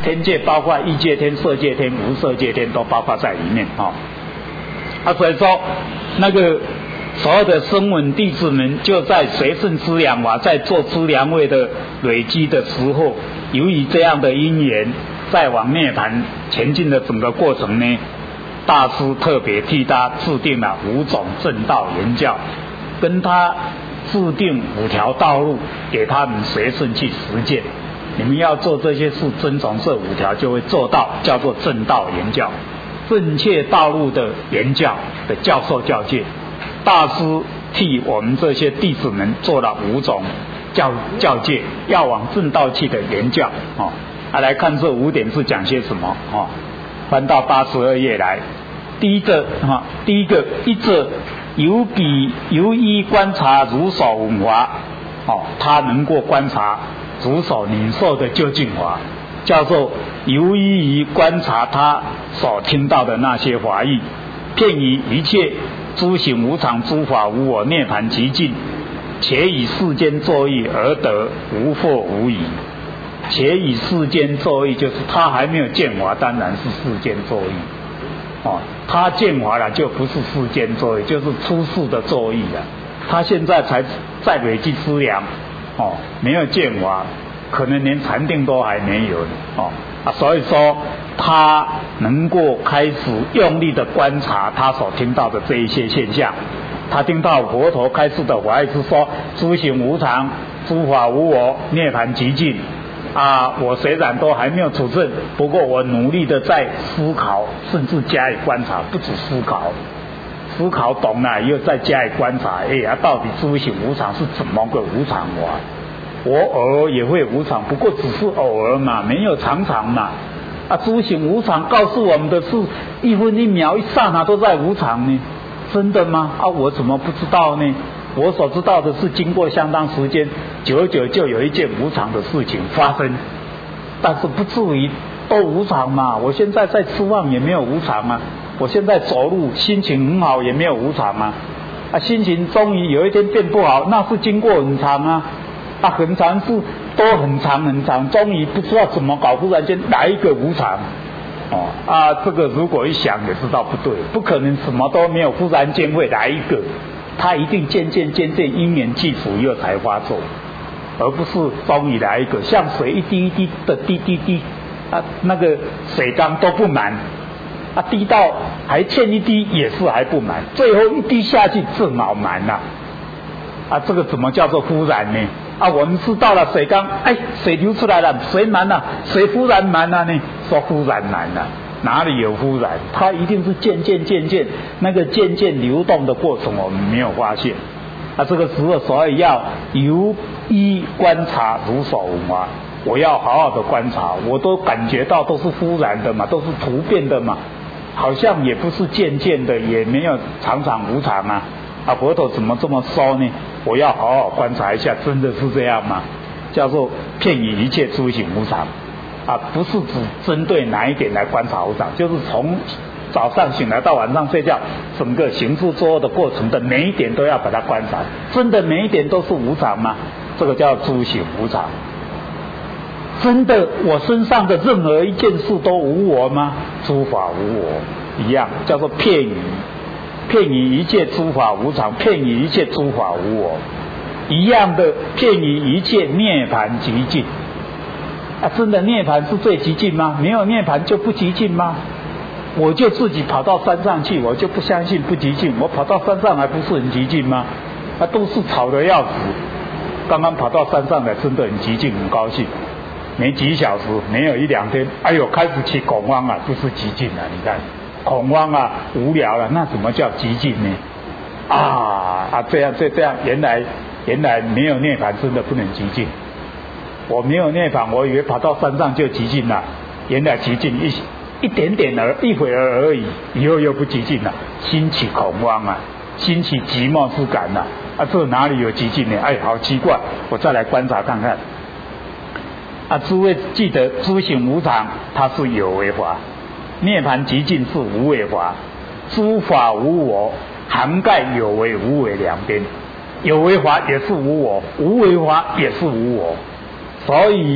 天界包括欲界天、色界天、无色界天都包括在里面所以说那个所有的声闻弟子们就在随顺资粮法，在做资粮位的累积的时候，由于这样的因缘，在往涅盘前进的整个过程呢，大师特别替他制定了5种正道言教，跟他制定5条道路，给他们随顺去实践。你们要做这些事，遵从这5条就会做到，叫做正道言教，正确道路的言教的教授教诫。大师替我们这些弟子们做了5种教诫，要往正道去的言教来看这5点是讲些什么翻到82页来。第一个一者由依观察如手闻法他能够观察如手领受的究竟法，叫做由依于观察他所听到的那些法义，遍于一切诸行无常、诸法无我、涅盘极尽，且以世间作意而得无惑无疑。且以世间作意，就是他还没有见法，当然是世间作意他见法了就不是世间作意，就是出世的作意了。他现在才在累积资粮没有见法，可能连禅定都还没有所以说他能够开始用力的观察他所听到的这一些现象。他听到佛陀开示的法义是说诸行无常、诸法无我、涅盘极尽我虽然都还没有处证，不过我努力的在思考，甚至加以观察，不止思考懂了又再加以观察，到底诸行无常是怎么个无常法？我偶尔也会无常，不过只是偶尔嘛，没有常常嘛。诸行无常告诉我们的是1分1秒1刹那都在无常呢，真的吗？我怎么不知道呢？我所知道的是经过相当时间，久久就有一件无常的事情发生，但是不至于都无常嘛。我现在在吃饭也没有无常啊，我现在走路心情很好也没有无常啊。心情终于有一天变不好，那是经过很长很长是都很长很长，终于不知道怎么搞，忽然间来一个无常这个如果一想也知道不对，不可能什么都没有，忽然间会来一个，它一定渐渐因缘具足以后才发作，而不是终于来一个，像水一滴一滴的滴那个水缸都不满滴到还欠一滴也是还不满，最后一滴下去正好满了这个怎么叫做忽然呢？我们知道了水缸水流出来了，水满了，水忽然满了呢，说忽然满了，哪里有忽然？它一定是渐渐那个渐渐流动的过程，我们没有发现这个时候所以要由依观察如手闻法，我要好好的观察，我都感觉到都是忽然的嘛，都是突变的嘛，好像也不是渐渐的，也没有常常无常佛陀怎么这么说呢？我要好好观察一下，真的是这样吗？叫做遍于一切诸行无常不是只针对哪一点来观察无常，就是从早上醒来到晚上睡觉，整个行住坐卧的过程的每一点都要把它观察，真的每一点都是无常吗？这个叫诸行无常。真的我身上的任何一件事都无我吗？诸法无我一样，叫做遍于一切诸法无常，遍于一切诸法无我一样的，遍于一切涅盘极尽真的涅盘是最极尽吗？没有涅盘就不极尽吗？我就自己跑到山上去，我就不相信不极尽，我跑到山上还不是很极尽吗？都是吵得要死，刚刚跑到山上来真的很极尽，很高兴，没几小时，没有1、2天，开始起恐慌不是极尽了，你看恐慌无聊了，那什么叫极尽呢？这样原来没有涅槃真的不能极尽。我没有涅槃，我以为跑到山上就极尽了，原来极尽一点点一会儿而已，以后又不极尽了，心起恐慌心起寂寞之感这哪里有极尽呢？好奇怪，我再来观察看看诸位记得诸行无常它是有为法，涅槃极尽是无为法，诸法无我涵盖有为无为两边，有为法也是无我，无为法也是无我，所以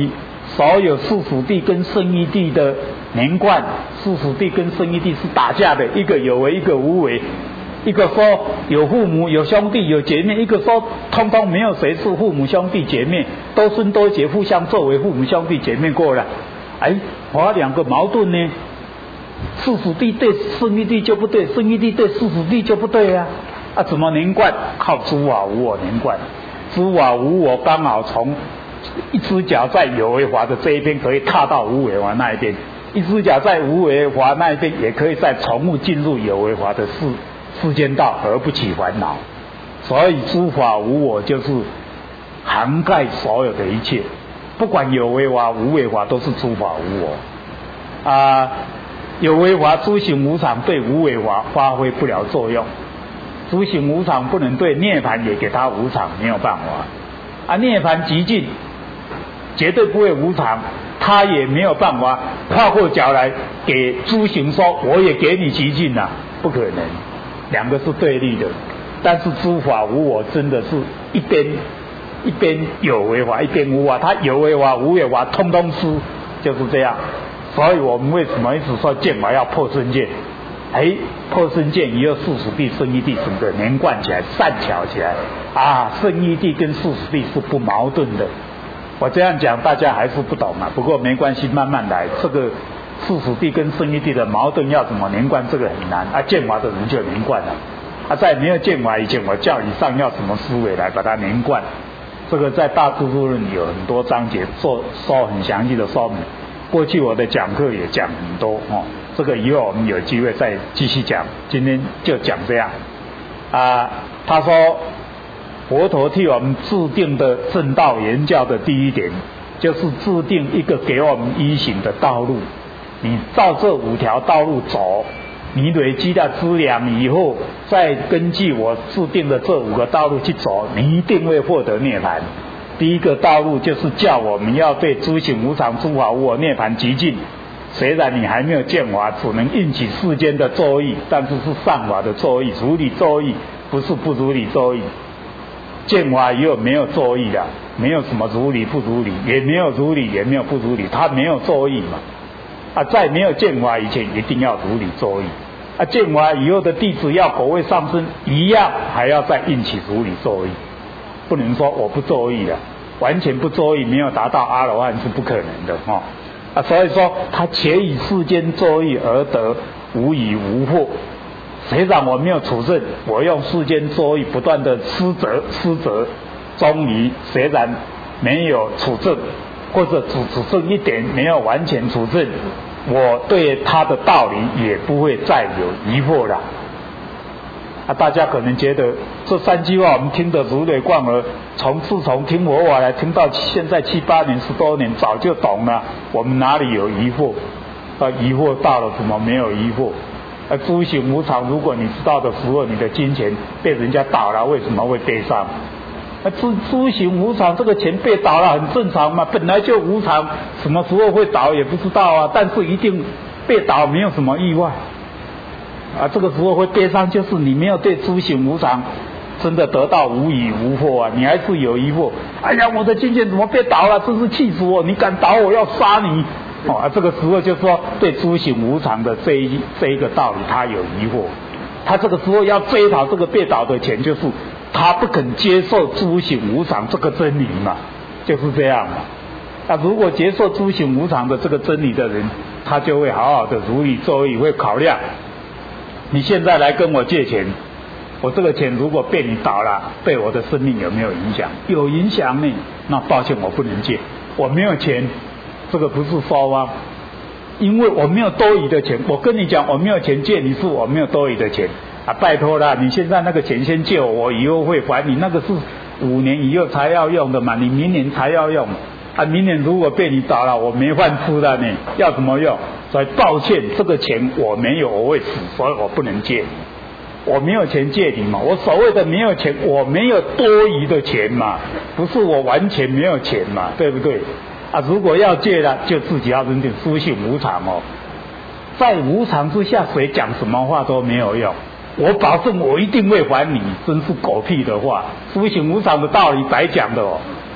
所有世属地跟生育地的连贯，世属地跟生育地是打架的，一个有为，一个无为。一个说有父母有兄弟有姐妹，一个说通通没有谁是父母兄弟姐妹，多孙多姐互相作为父母兄弟姐妹过了。我两个矛盾呢，世属地对生育地就不对，生育地对世属地就不对啊。怎么连贯？靠诸法无我连贯。诸法无我刚好从一只脚在有为法的这一边可以踏到无为法那一边，一只脚在无为法那一边也可以再重复进入有为法的世间道而不起烦恼。所以诸法无我就是涵盖所有的一切，不管有为法无为法都是诸法无我。有为法诸行无常对无为法发挥不了作用，诸行无常不能对涅槃也给他无常，没有办法。涅槃极尽绝对不会无常，他也没有办法跨过脚来给诸行说我也给你极尽啊，不可能，两个是对立的。但是诸法无我真的是一边有为法一边无法，他有为法无为法通通失，就是这样。所以我们为什么一直说见法要破身见？破身见以后世属地生育地整个连贯起来善巧起来生育地跟世属地是不矛盾的。我这样讲大家还是不懂不过没关系，慢慢来。这个世属地跟生育地的矛盾要怎么连贯，这个很难见法的人就连贯了在没有见法以前，我教以上要什么思维来把它连贯，这个在大智度论有很多章节说很详细的说明。过去我的讲课也讲很多这个以后我们有机会再继续讲，今天就讲这样他说佛陀替我们制定的正道言教的第一点，就是制定一个给我们依行的道路。你照这5条道路走，你累积了资粮以后，再根据我制定的这5个道路去走，你一定会获得涅槃。第一个道路就是叫我们要对诸行无常诸法无我涅槃极尽。虽然你还没有见法，只能应起世间的作意，但是是善法的作意，如理作意，不是不如理作意。见法以后没有作意的，没有什么如理不如理，也没有如理也没有不如理，它没有作意嘛。在没有见法以前一定要如理作意。见法以后的弟子要果位上升，一样还要再应起如理作意。不能说我不作意了，完全不作意没有达到阿罗汉是不可能的所以说他且以世间作意而得无以无惑。虽然我没有处证，我用世间作意不断的施责，终于虽然没有处证，或者只剩一点没有完全处证，我对他的道理也不会再有疑惑了。大家可能觉得这3句话我们听得如雷贯耳，自从听佛法来听到现在7、8年10多年，早就懂了，我们哪里有疑惑？疑惑大了，怎么没有疑惑？诸行无常，如果你知道的时候，你的金钱被人家倒了，为什么会悲伤？诸行无常，这个钱被倒了很正常嘛，本来就无常，什么时候会倒也不知道但是一定被倒，没有什么意外这个时候会悲伤，就是你没有对诸行无常真的得到无疑无惑你还是有疑惑。我的金钱怎么被倒了？真是气死我！你敢倒我，要杀你！这个时候就说对诸行无常的这一个道理他有疑惑，他这个时候要追讨这个被倒的钱，就是他不肯接受诸行无常这个真理嘛，就是这样嘛。如果接受诸行无常的这个真理的人，他就会好好的如理作意，会考量你现在来跟我借钱，我这个钱如果被你倒了，对我的生命有没有影响？有影响呢，那抱歉我不能借，我没有钱，这个不是说因为我没有多余的钱。我跟你讲我没有钱借你，是我没有多余的钱拜托啦，你现在那个钱先借我以后会还你，那个是5年以后才要用的嘛，你明年才要用明年如果被你倒了，我没饭吃了呢，要怎么用？所以抱歉，这个钱我没有，我会死，所以我不能借你。我没有钱借你嘛，我所谓的没有钱，我没有多余的钱嘛，不是我完全没有钱嘛，对不对如果要借了，就自己要认定诸行无常在无常之下，谁讲什么话都没有用。我保证我一定会还你，真是狗屁的话。诸行无常的道理白讲的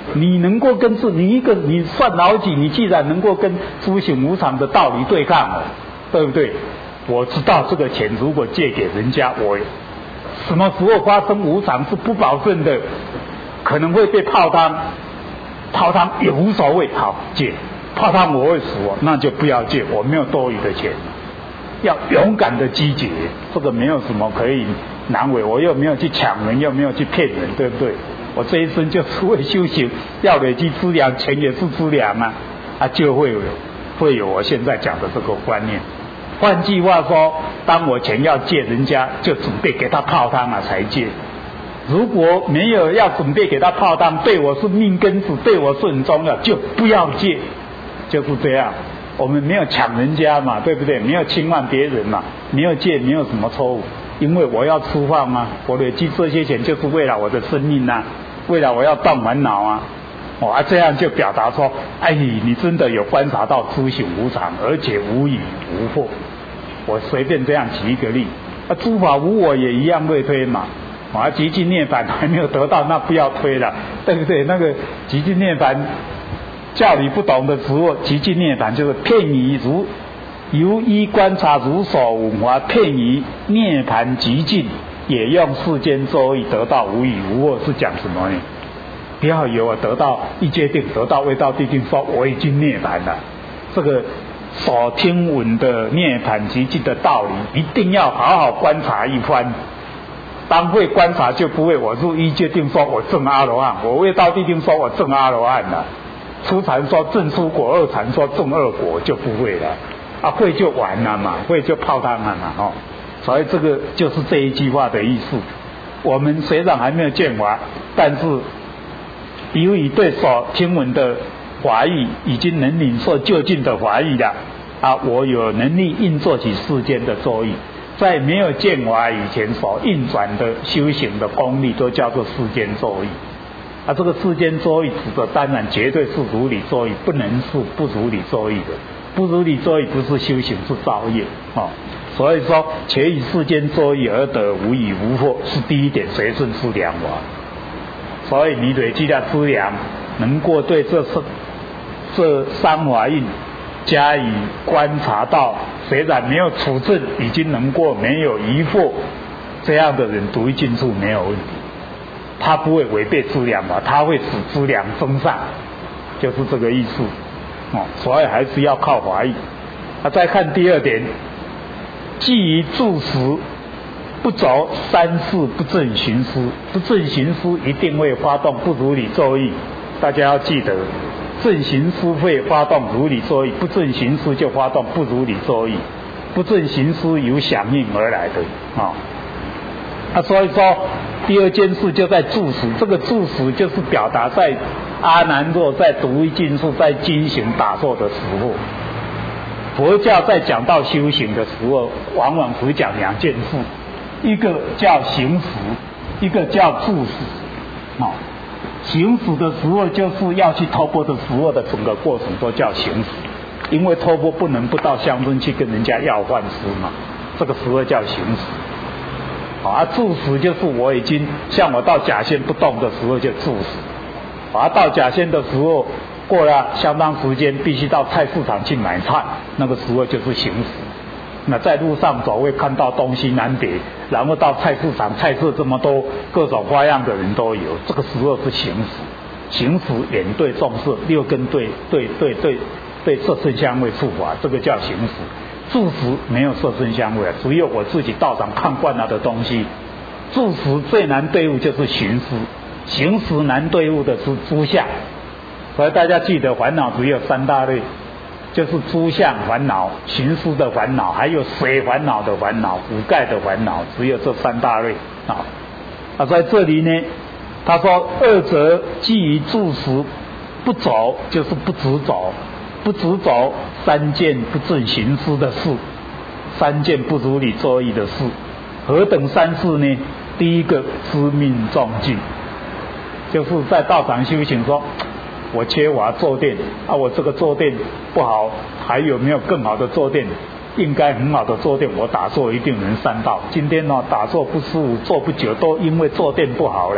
你能够跟你算老几？你既然能够跟诸行无常的道理对抗了，对不对？我知道这个钱如果借给人家，我什么时候发生无常是不保证的，可能会被泡汤也无所谓，好借。泡汤我会死那就不要借，我没有多余的钱。要勇敢的积极，这个没有什么可以难为，我又没有去抢人，又没有去骗人，对不对？我这一生就是为修行，要累积资粮，钱也是资粮就会有我现在讲的这个观念。换句话说，当我钱要借人家，就准备给他泡汤才借。如果没有要准备给他泡汤，对我是命根子，对我是很重要，就不要借，就是这样。我们没有抢人家嘛，对不对？没有侵犯别人嘛，没有借，没有什么错误。因为我要吃饭嘛，我累积这些钱就是为了我的生命为了我要断烦恼这样就表达说，你真的有观察到诸行无常，而且无以无惑。我随便这样举一个例，诸法无我也一样会推嘛。极尽涅槃还没有得到，那不要推了，对不对？那个极尽涅槃叫你不懂的时候，极尽涅槃就是骗你由依观察如所闻法，骗你涅槃极尽，也用世间周易得到无以无惑，是讲什么呢？不要以为我得到一阶定，得到未到地定，说我已经涅槃了。这个所听闻的涅槃极尽的道理，一定要好好观察一番。当会观察，就不会我入一阶定说我证阿罗汉，我未到地定说我证阿罗汉了。初禅说证出果，二禅说证二果，就不会了。会就完了嘛，会就泡汤了嘛所以这个就是这一句话的意思。我们虽然还没有见法，但是由于对所听闻的法义已经能领受究竟的法义了我有能力运作起世间的作意，在没有见法以前所运转的修行的功力都叫做世间作意这个世间作意指的当然绝对是如理作意，不能是不如理作意的。不如理作意不是修行，是造业所以说且以世间作意而得无以无惑，是第一点随顺资粮法。所以你累积的资粮能够对这三法印加以观察到，虽然没有处证，已经能够没有疑惑，这样的人独一进处没有问题，他不会违背资粮法，他会使资粮增上，就是这个意思所以还是要靠法义再看第二点，基于住实不着三世不正行思，不正行思一定会发动不如理作意。大家要记得，正行思会发动如理作意，不正行思就发动不如理作意。不正行思由响应而来的所以说第二件事就在住实，这个住实就是表达在阿难若在独一进处在精行打坐的时候，佛教在讲到修行的时候，往往只讲两件事，一个叫行识，一个叫住实行识的时候就是要去托钵的时候的整个过程都叫行识，因为托钵不能不到乡村去跟人家要饭吃嘛，这个时候叫行识住实就是我已经像我到甲仙不动的时候就住实到甲仙的时候过了相当时间，必须到菜市场去买菜，那个时候就是行识。那在路上走会看到东西南北，然后到菜市场，菜色这么多，各种花样的人都有，这个时候是行识。行识眼对众色，六根对色身香味触法，这个叫行识。住实没有色身香味，只有我自己道场看惯了的东西。住实最难对付就是行识，行识难对付的是诸相。所以大家记得烦恼只有三大类，就是诸相烦恼、行识的烦恼，还有水烦恼的烦恼、五盖的烦恼，只有这三大类在这里呢，他说二者基于住实不走，就是不直走，不直走三件不正行思的事，三件不如理作意的事。何等三事呢？第一个知命重尽，就是在道场修行说我缺乏坐垫我这个坐垫不好，还有没有更好的坐垫？应该很好的坐垫，我打坐一定能上道。今天打坐不舒服，坐不久，都因为坐垫不好了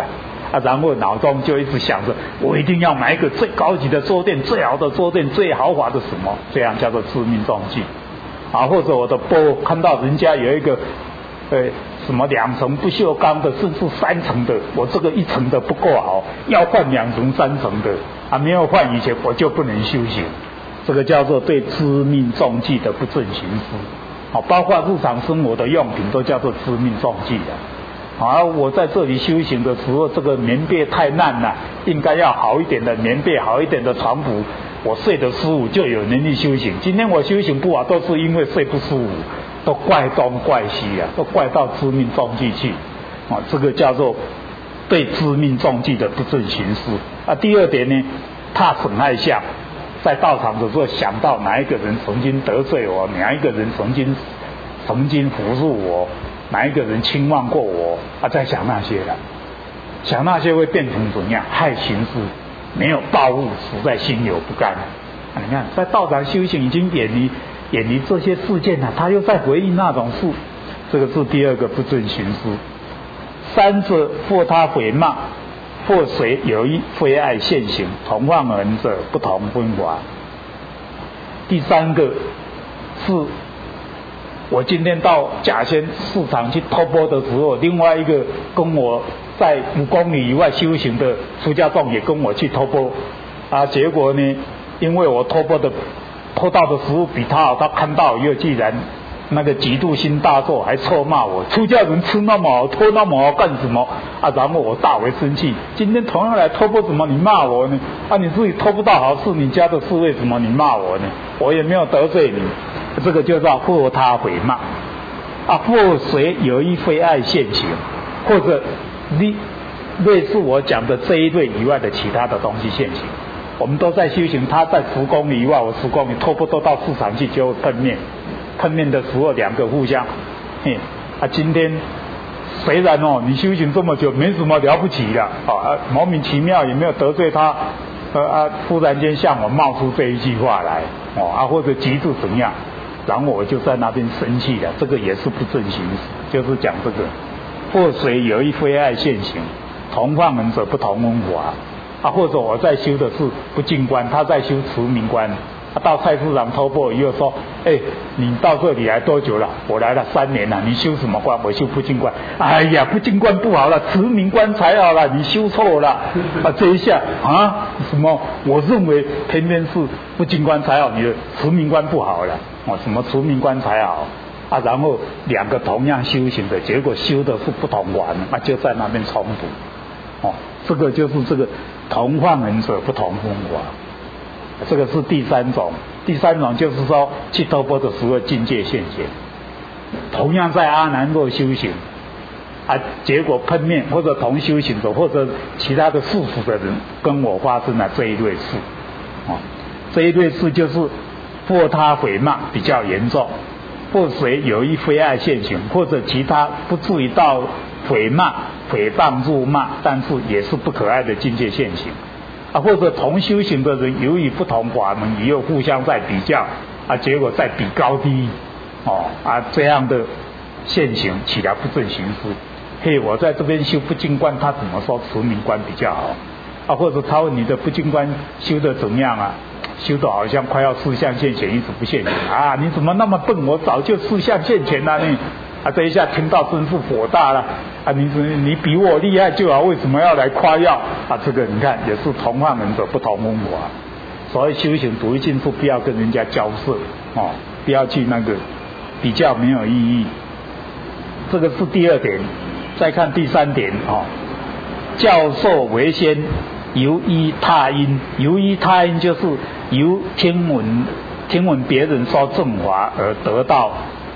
然后脑中就一直想着我一定要买一个最高级的桌垫、最好的桌垫、最豪华的什么，这样叫做知命中计。或者我的钵看到人家有一个什么2层不锈钢的，甚至3层的，我这个1层的不够好，要换2层、3层的没有换以前我就不能修行，这个叫做对知命中计的不正行思。包括日常生活的用品都叫做知命中计的。我在这里修行的时候，这个棉被太烂了，应该要好一点的棉被，好一点的床铺，我睡得舒服就有能力修行。今天我修行不好，都是因为睡不舒服，都怪东怪西都怪到知命中计去。这个叫做对知命中计的不正行思。第二点呢，怕损害相。在道场的时候想到哪一个人曾经得罪我，哪一个人曾经侮辱我，哪一个人轻慢过我在想那些了，想那些会变成怎样？害行思，没有报恶，实在心有不甘。你看在道场修行已经远离这些事件了，他又在回忆那种事，这个是第二个不正行思。三者或他毁骂，或随有意非爱现行，同放人者不同分法。第三个是我今天到甲仙市场去托钵的时候，另外一个跟我在5公里以外修行的出家众也跟我去托钵结果呢，因为我托钵的托到的食物比他好，他看到以后既然那个嫉妒心大作，还臭骂我出家人吃那么好，托那么好干什么然后我大为生气，今天同样来托钵，怎么你骂我呢？你自己托不到好，是你家的事，为什么你骂我呢？我也没有得罪你，这个就叫或他毁骂或随有意非爱现行，或者类似我讲的这一类以外的其他的东西现行。我们都在修行，他在10公里以外，我10公里，托钵都到市场去就会碰面的时候2个互相今天虽然你修行这么久没什么了不起的莫名其妙也没有得罪他忽然间向我冒出这一句话来或者急着怎样，然后我就在那边生气了，这个也是不正行思，就是讲这个或随有意非爱现行，同放人者不同分法或者我在修的是不净观，他在修持名观到菜市场托钵以后说你到这里来多久了？我来了3年了，你修什么观？我修不净观。哎呀，不净观不好了，持名观才好了，你修错了这一下什么？我认为偏偏是不净观才好，你的持名观不好了什么持名观才好然后2个同样修行的，结果修的是不同法就在那边冲突这个就是这个同放人者不同分法。这个是第三种就是说去托钵的时候境界现前，同样在阿难若修行结果碰面或者同修行者或者其他的世俗的人跟我发生了这一类事这一类事就是或他毁骂比较严重，或谁有意非爱现行，或者其他不至于到毁骂诽谤辱骂，但是也是不可爱的境界现行或者同修行的人由于不同法门也有互相在比较结果在比高低这样的现行起来不正行思。我在这边修不净观，他怎么说持名观比较好或者他问你的不净观修得怎么样修得好像快要四相现前，一直不现前你怎么那么笨？我早就四相现前了呢这一下听到真是火大了你比我厉害就好，为什么要来夸耀这个你看也是同放人者不同分法。所以修行独一境处不要跟人家交涉不要去那个比较，没有意义。这个是第2点。再看第3点教授为先，由依他因。由依他因就是由听闻别人说正法而得到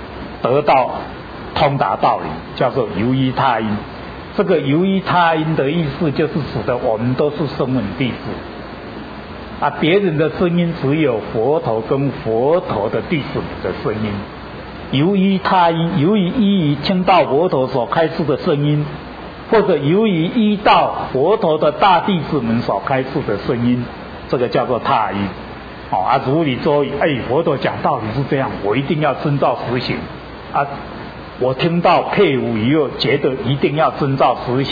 通达道理，叫做由依他因。这个由依他因的意思就是使得我们都是声闻弟子别人的声音只有佛陀跟佛陀的弟子的声音。由依他因，由于依于听到佛陀所开示的声音，或者由于依到佛陀的大弟子们所开示的声音，这个叫做他因如理作意佛陀讲道理是这样，我一定要遵照实行我听到配伍以后觉得一定要遵照实行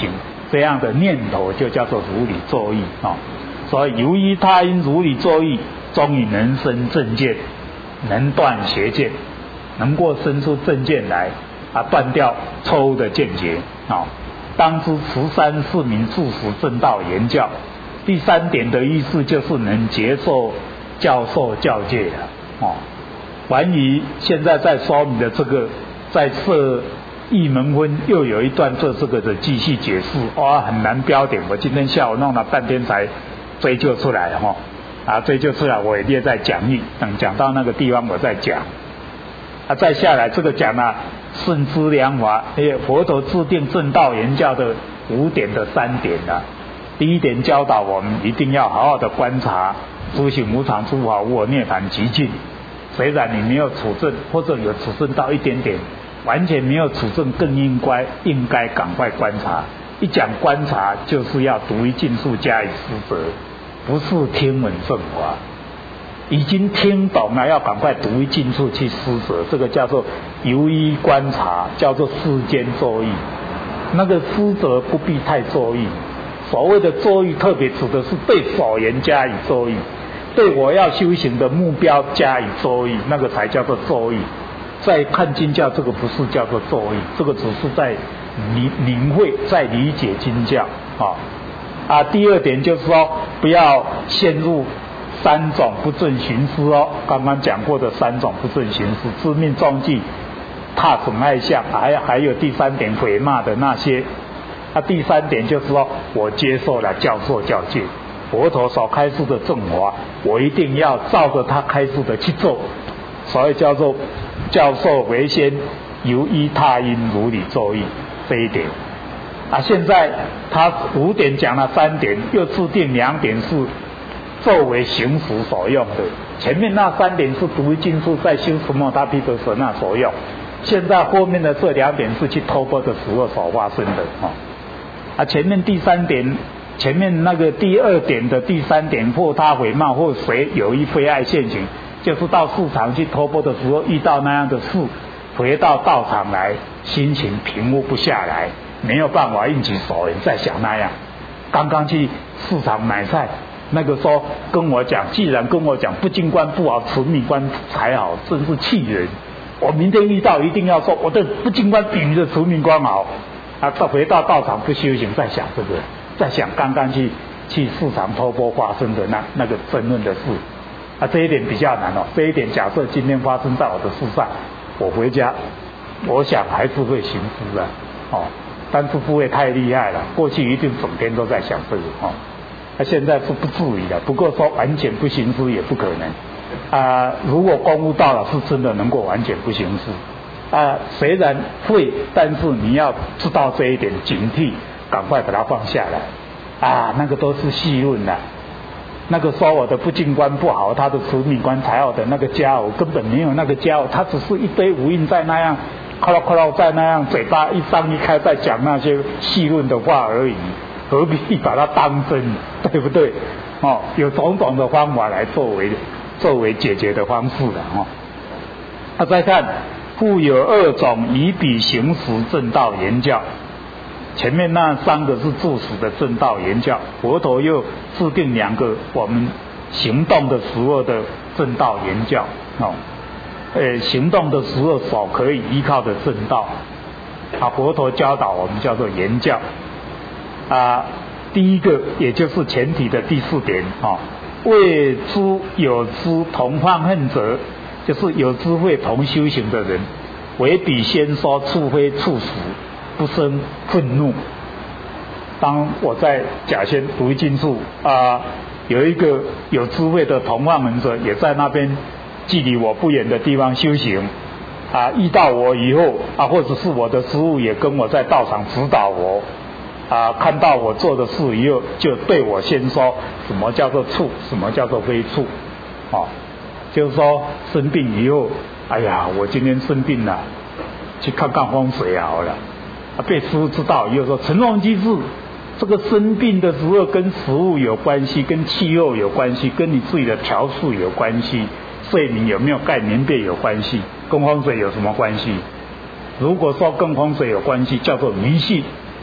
这样的念头就叫做如理作意啊。所以由于他因如理作意，终于能生正见，能断邪见，能够生出正见来断掉错误的见解啊。当知持三世名住实正道言教。第三点的意思就是能接受教授教戒了关于现在在说明的这个，在这一门分又有一段做这个的继续解释很难标点，我今天下午弄了半天才追究出来追究出来我也列在讲义，等讲到那个地方我再讲再下来这个讲顺知良法，佛陀制定正道言教的5点的3点第一点教导我们一定要好好的观察诸行无常、诸法无我、涅槃极尽。虽然你没有处证，或者有处证到一点点，完全没有处证更应该赶快观察。一讲观察就是要独一尽数加以施责，不是听闻正法。已经听懂了，要赶快独一尽数去施责，这个叫做由依观察，叫做世间作意。那个施责不必太作意，所谓的作意特别指的是对所言加以作意，对我要修行的目标加以作意，那个才叫做作意。在看经教这个不是叫做作意，这个只是在领会，在理解经教第二点就是说不要陷入3种不正行思刚刚讲过的3种不正行思，知命中计、踏损爱相，还有第3点毁骂的那些第3点就是说我接受了教授教戒，佛陀所开示的正法我一定要照着他开示的去做，所以叫做教授为先，由依他因如理作意这一点现在他5点讲了3点，又制定2点是作为行识所用的，前面那3点是独一尽数在修持摩他毗陀舍那所用，现在后面的这2点是去透过的时候所发生的前面第3点，前面那个第2点的第3点，或他毁骂或谁有意非爱现行，就是到市场去托钵的时候遇到那样的事，回到道场来心情平复不下来，没有办法硬起手人在想那样。刚刚去市场买菜，那个时候跟我讲，既然跟我讲不净观不好，持密观才好，真是气人。我明天遇到一定要说我的不净观比你的持密观好回到道场不修行，在想这个，在想刚刚去市场托钵发生的那个争论的事这一点比较难这一点假设今天发生在我的事上，我回家我想还是会行思但是不会太厉害了，过去一定整天都在想这个现在是不至于的，不过说完全不行思也不可能如果公悟到了，是真的能够完全不行思虽然会，但是你要知道这一点，警惕，赶快把它放下来那个都是细论的。那个说我的不净观不好，他的持密观才好的那个家伙根本没有那个家伙，他只是一堆无印在那样咔啦咔啦在那样嘴巴一张一开在讲那些细论的话而已，何必把它当真，对不对有种种的方法来作为解决的方式的再看复有2种以彼行识正道言教，前面那3个是住持的正道言教，佛陀又制定2个我们行动的时候的正道言教行动的时候所可以依靠的正道佛陀教导我们叫做言教第一个也就是前提的第4点为诸有知同放恨者，就是有智慧同修行的人，为彼先说处非处实，不生愤怒。当我在甲仙独一尽数有一个有智慧的同放门者也在那边距离我不远的地方修行遇到我以后或者是我的师父也跟我在道场指导我看到我做的事以后，就对我先说什么叫做处，什么叫做非处就是说生病以后，哎呀我今天生病了，去看看风水好了被师父知道以后说，陈荣居士这个生病的时候跟食物有关系，跟气候有关系，跟你自己的调数有关系，睡眠有没有盖棉被有关系，跟风水有什么关系？如果说跟风水有关系叫做迷信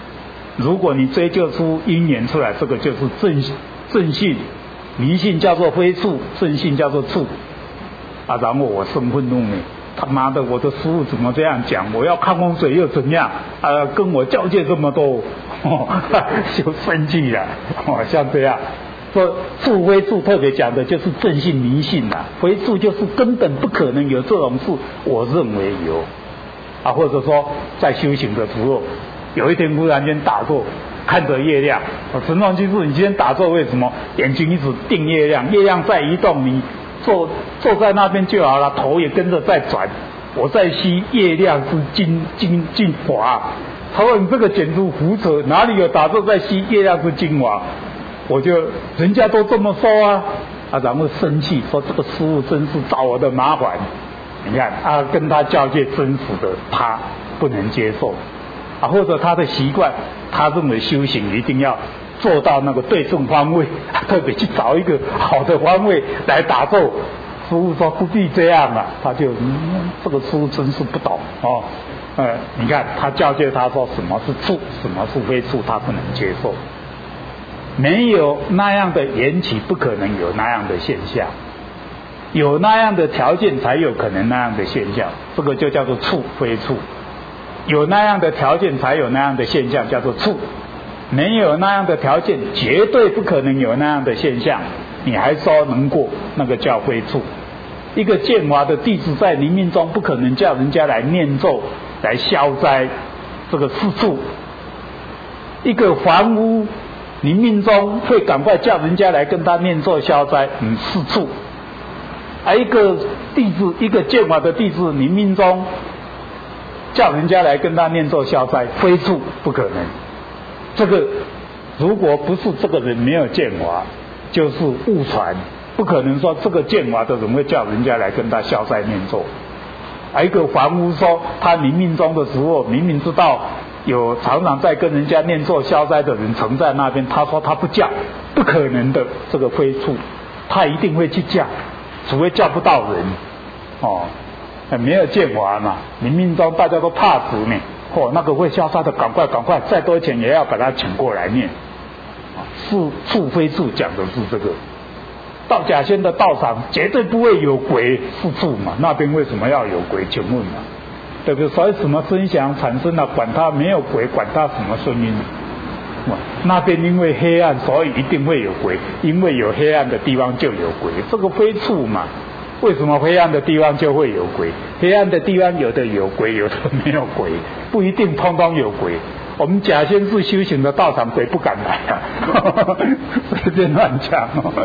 如果你追究出因缘出来，这个就是正信，迷信叫做非处，正信叫做处。啊，然后我生愤怒呢，他妈的，我的师父怎么这样讲？我要看风水又怎样？跟我教诫这么多，就生气了。像这样说处非处，特别讲的就是正信迷信啦。非处就是根本不可能有这种事，我认为有。或者说在修行的时候，有一天忽然间打坐，看着月亮。陈总居士，你今天打坐为什么？眼睛一直定月亮，月亮在移动，你坐在那边就好了，头也跟着在转。我在吸月亮之精华。他说你这个简直胡扯，哪里有打坐在吸月亮之精华？我就人家都这么说啊，然后生气说这个师父真是找我的麻烦。你看跟他教诫真实的，他不能接受或者他的习惯，他认为修行一定要做到那个对正方位，特别去找一个好的方位来打坐。师父说不必这样他就这个师父真是不懂你看他教诫他说什么是处，什么是非处，他不能接受。没有那样的缘起，不可能有那样的现象。有那样的条件才有可能那样的现象，这个就叫做处非处。有那样的条件才有那样的现象，叫做处。没有那样的条件，绝对不可能有那样的现象，你还说能过，那个叫非处。一个建华的弟子在临命中不可能叫人家来念咒来消灾，这个是处。一个凡夫临命中会赶快叫人家来跟他念咒消灾，是处。一个弟子，一个建华的弟子，临命中叫人家来跟他念咒消灾，非处，不可能。这个如果不是这个人没有建华，就是误传，不可能说这个建华的人会叫人家来跟他消灾念咒。一个凡夫说他临命中的时候，明明知道有常常在跟人家念咒消灾的人曾在那边，他说他不叫，不可能的，这个非处，他一定会去叫。除非叫不到人没有见华嘛，临命中大家都怕死呢，那个会消灾的赶快，再多钱也要把他请过来念。是处非处讲的是这个。道甲仙的道场绝对不会有鬼，是处嘛，那边为什么要有鬼？请问对不对？所以什么声响产生了，管它没有鬼，管它什么声音。那边因为黑暗，所以一定会有鬼，因为有黑暗的地方就有鬼，这个非处嘛。为什么黑暗的地方就会有鬼？黑暗的地方有的有鬼，有的没有鬼，不一定通通有鬼。我们甲仙寺修行的道场，鬼不敢来随便乱讲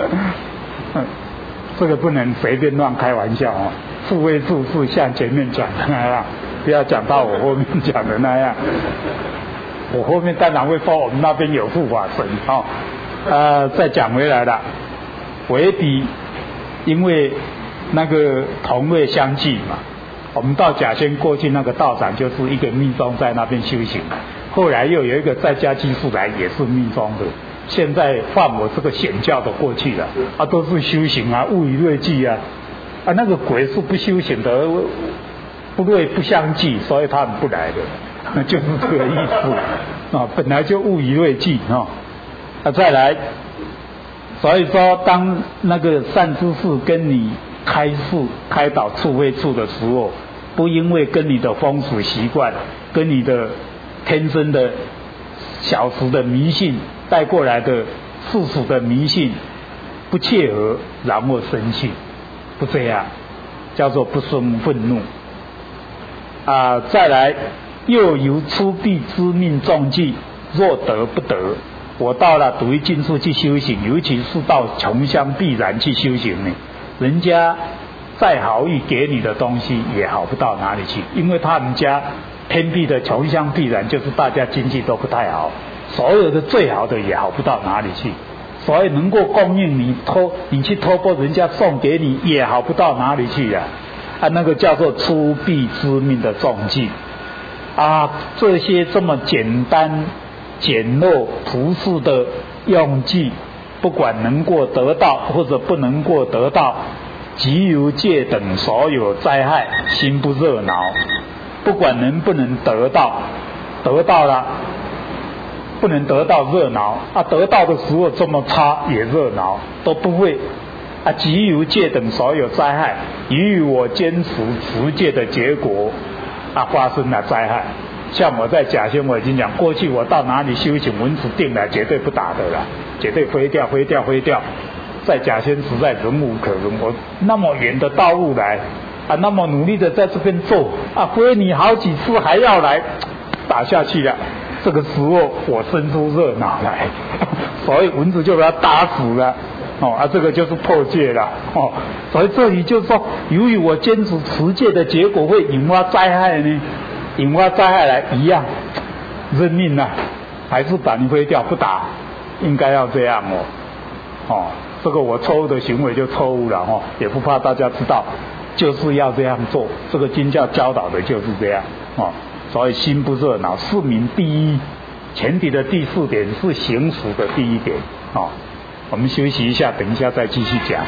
这个不能随便乱开玩笑处非处是像前面讲的那样，不要讲到我后面讲的那样。我后面当然会说我们那边有护法神再讲回来了，为比因为那个同位相济嘛，我们到甲仙过去那个道长就是一个密宗在那边修行，后来又有一个在家居士来也是密宗的，现在换我这个显教的过去了都是修行物以类聚那个鬼是不修行的，不类不相济，所以他们不来的。就是这个意思本来就物以类聚再来，所以说当那个善知识跟你开示开导处非处的时候，不因为跟你的风俗习惯跟你的天生的小时的迷信带过来的世俗的迷信不切合，然后生气，不这样叫做不生愤怒再来，又由出必知命中计，若得不得。我到了独一境处去修行，尤其是到穷乡僻壤去修行呢，人家再好意给你的东西也好不到哪里去，因为他们家偏僻的穷乡僻壤，就是大家经济都不太好，所有的最好的也好不到哪里去，所以能够供应你去托钵人家送给你也好不到哪里去那个叫做出必知命的中计这些这么简单简陋朴素的用计，不管能过得到或者不能过得到，即由戒等所有灾害，心不热恼。不管能不能得到，得到了不能得到热闹啊，得到的时候这么差也热闹，都不会啊。即由戒等所有灾害，于我坚持持戒的结果啊，发生了灾害。像我在甲仙我已经讲，过去我到哪里修行，蚊子叮来绝对不打的啦，绝对飞掉。在甲仙实在忍无可忍，我那么远的道路来啊，那么努力的在这边做啊，飞你好几次还要来打下去了。这个时候我生出热闹来，所以蚊子就把它打死了。这个就是破戒了。所以这里就是说，由于我坚持持戒的结果会引发灾害呢，引发灾害来一样，认命啊，还是把你飞掉不打，应该要这样这个我错误的行为就错误了也不怕大家知道，就是要这样做。这个经教教导的就是这样所以心不热闹，是名第一。前提的第4点是行持的第1点我们休息一下，等一下再继续讲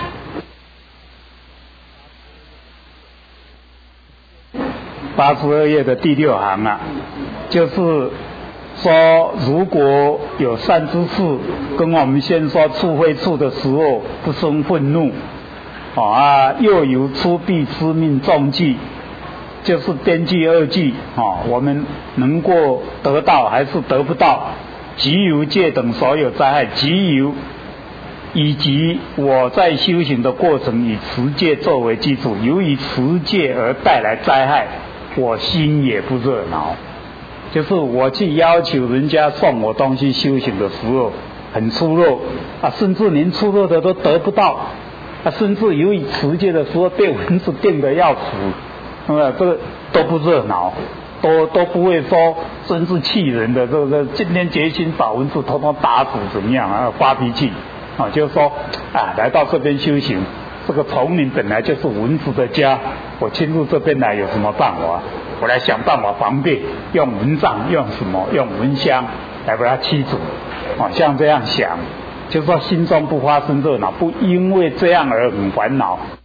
82页的第6行啊，就是说如果有善知识跟我们先说处非处的时候不生愤怒又有出必知命中计，就是边际2计我们能够得到还是得不到，即由戒等所有灾害，即由以及我在修行的过程以持戒作为基础，由于持戒而带来灾害，我心也不热闹。就是我去要求人家送我东西修行的时候很粗陋甚至连粗陋的都得不到甚至由于持戒的时候被蚊子叮得要死这个都不热闹，都不会说真是气人的，这个今天决心把蚊子统统打死怎么样发脾气就是说来到这边修行，这个丛林本来就是蚊子的家，我侵入这边来有什么办法？我来想办法防备，用蚊帐，用什么？用蚊香来把它驱逐像这样想，就是说心中不发生热闹，不因为这样而很烦恼。